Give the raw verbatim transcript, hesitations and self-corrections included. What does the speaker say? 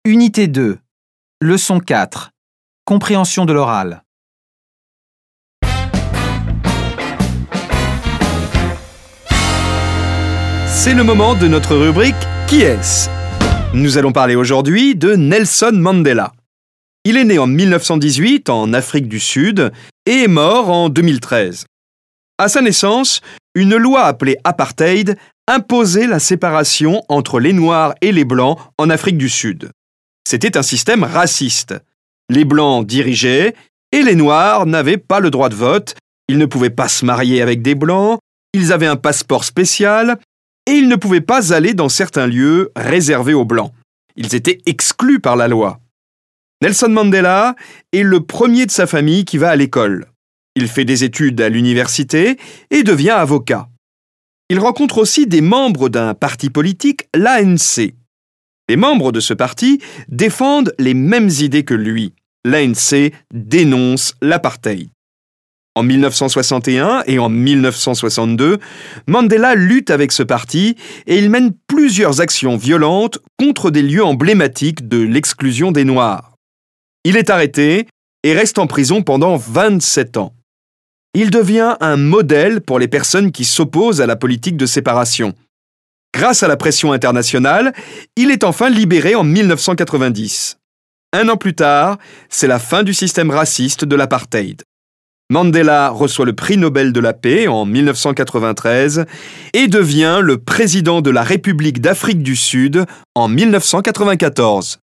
Unité deux, leçon quatre, compréhension de l'oral. C'est le moment de notre rubrique « Qui est-ce ?». Nous allons parler aujourd'hui de Nelson Mandela. Il est né en mille neuf cent dix-huit en Afrique du Sud et est mort en deux mille treize. À sa naissance, une loi appelée apartheid imposait la séparation entre les Noirs et les Blancs en Afrique du Sud. C'était un système raciste. Les Blancs dirigeaient et les Noirs n'avaient pas le droit de vote, ils ne pouvaient pas se marier avec des Blancs, ils avaient un passeport spécial et ils ne pouvaient pas aller dans certains lieux réservés aux Blancs. Ils étaient exclus par la loi. Nelson Mandela est le premier de sa famille qui va à l'école. Il fait des études à l'université et devient avocat. Il rencontre aussi des membres d'un parti politique, l'A N C. Les membres de ce parti défendent les mêmes idées que lui. L'A N C dénonce l'apartheid. En mille neuf cent soixante et un et en mille neuf cent soixante-deux, Mandela lutte avec ce parti et il mène plusieurs actions violentes contre des lieux emblématiques de l'exclusion des Noirs. Il est arrêté et reste en prison pendant vingt-sept ans. Il devient un modèle pour les personnes qui s'opposent à la politique de séparation. Grâce à la pression internationale, il est enfin libéré en mille neuf cent quatre-vingt-dix. Un an plus tard, c'est la fin du système raciste de l'apartheid. Mandela reçoit le prix Nobel de la paix en mille neuf cent quatre-vingt-treize et devient le président de la République d'Afrique du Sud en mille neuf cent quatre-vingt-quatorze.